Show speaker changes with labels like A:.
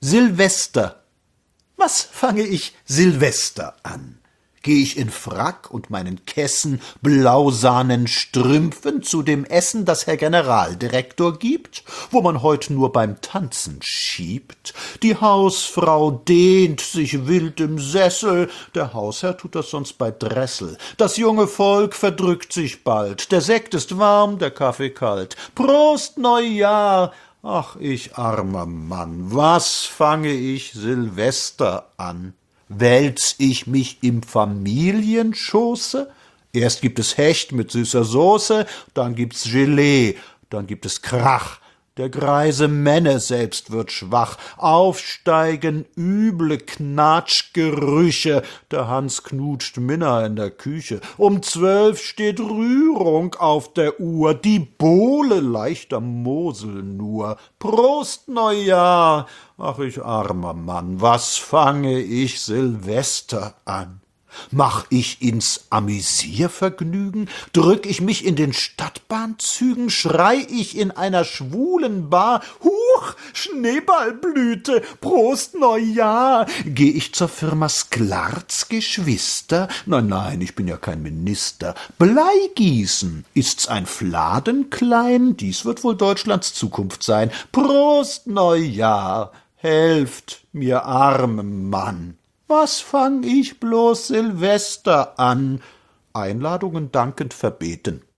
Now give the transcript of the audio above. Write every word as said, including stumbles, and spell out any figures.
A: Silvester. Was fange ich Silvester an? Geh ich in Frack und meinen Kessen blausahnen Strümpfen zu dem Essen, das Herr Generaldirektor gibt, wo man heut nur beim Tanzen schiebt? Die Hausfrau dehnt sich wild im Sessel, der Hausherr tut das sonst bei Dressel. Das junge Volk verdrückt sich bald, der Sekt ist warm, der Kaffee kalt. Prost Neujahr! Ach, ich armer Mann, was fange ich Silvester an? Wälz ich mich im Familienschoße? Erst gibt es Hecht mit süßer Soße, dann gibt's Gelee, dann gibt es Krach. Der greise Menne selbst wird schwach, aufsteigen üble Knatschgerüche, der Hans knutscht Minna in der Küche. Um zwölf steht Rührung auf der Uhr, die Bowle leicht am Mosel nur. Prost Neujahr! Ach, ich armer Mann, was fange ich Silvester an? Mach ich ins Amüsiervergnügen? Drück ich mich in den Stadtbahnzügen? Schrei ich in einer schwulen Bar? Huch, Schneeballblüte, Prost Neujahr! Geh ich zur Firma Sklarz Geschwister? Nein, nein, ich bin ja kein Minister. Bleigießen, ist's ein Fladenklein? Dies wird wohl Deutschlands Zukunft sein. Prost Neujahr! Helft mir, armem Mann! Was fang ich bloß Silvester an? Einladungen dankend verbeten.